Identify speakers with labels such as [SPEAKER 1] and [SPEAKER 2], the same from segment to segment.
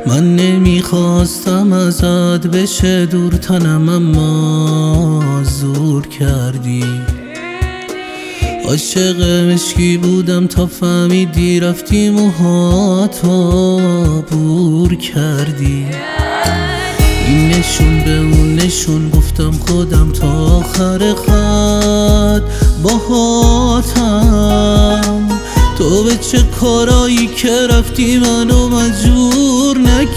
[SPEAKER 1] من نمیخواستم ازت بشه دور تنم، اما زور کردی. عاشق مشکی بودم تا فهمیدی، رفتی موهاتو بور کردی. این نشون به اون نشون، گفتم خودم تا آخر خط باهاتم. تو به چه کارایی که رفتی منو مجبور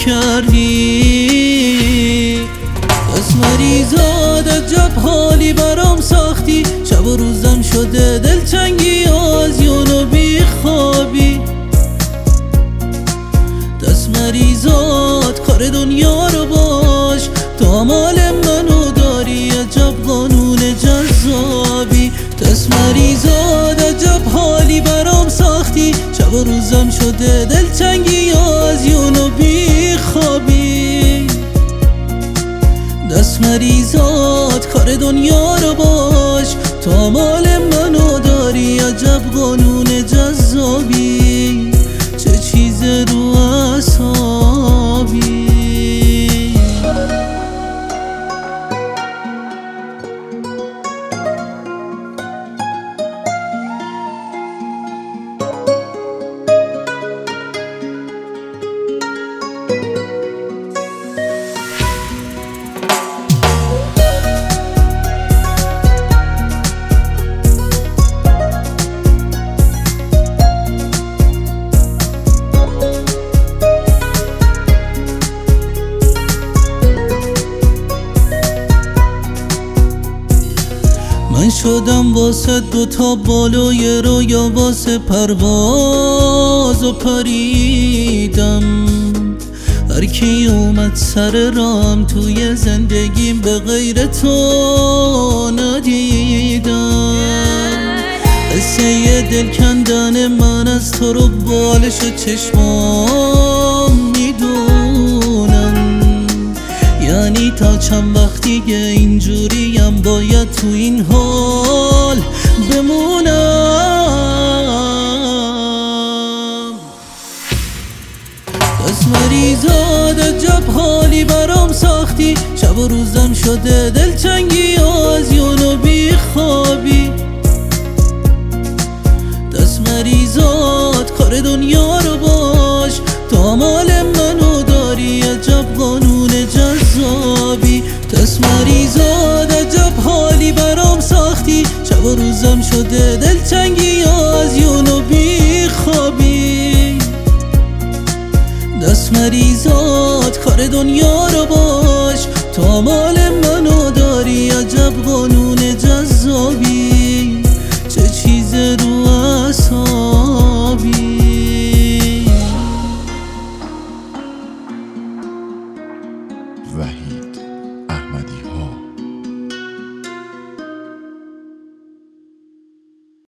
[SPEAKER 1] نکردی. بس مریضات عجب حالی برام ساختی، شب و روزم شده دلتنگی و از یونو بیخوابی. دست مریضات کار دنیا رو باش، تا مال منو داری عجب قانون جذابی. دست مریضات عجب حالی برام ساختی، شب و روزم شده دلتنگی و از یونو بیخوابی. دست مریضات کار دنیا رو باش، تا مال منو داری عجب قانون جذابی. چه چیز رو اعصابی. من شدم واسه دوتا بالای رویا، واسه پرواز و پریدم. هر کی اومد سر رام توی زندگیم به غیر تو ندیدم. قصه دل کندن من از تو رو بالش چشمام میدونن. یعنی تا چند وقت دیگه اینجوریم باید تو این حال بمونم. دست مریضات عجب حالی برام ساختی، شب و روزم شده دلتنگی و از یونو بیخوابی. دست مریضات کار دنیا رو باش، تا مال منو داری عجب قانون جذابی. دست مریضات عجب حالی برام ساختی، شب و روزم شده دلتنگی و از یونو بیخوابی. دست مریضات کار دنیا رو باش، تا مال منو داری عجب قانون جذابی. چه چیز رو اعصابی.
[SPEAKER 2] وحید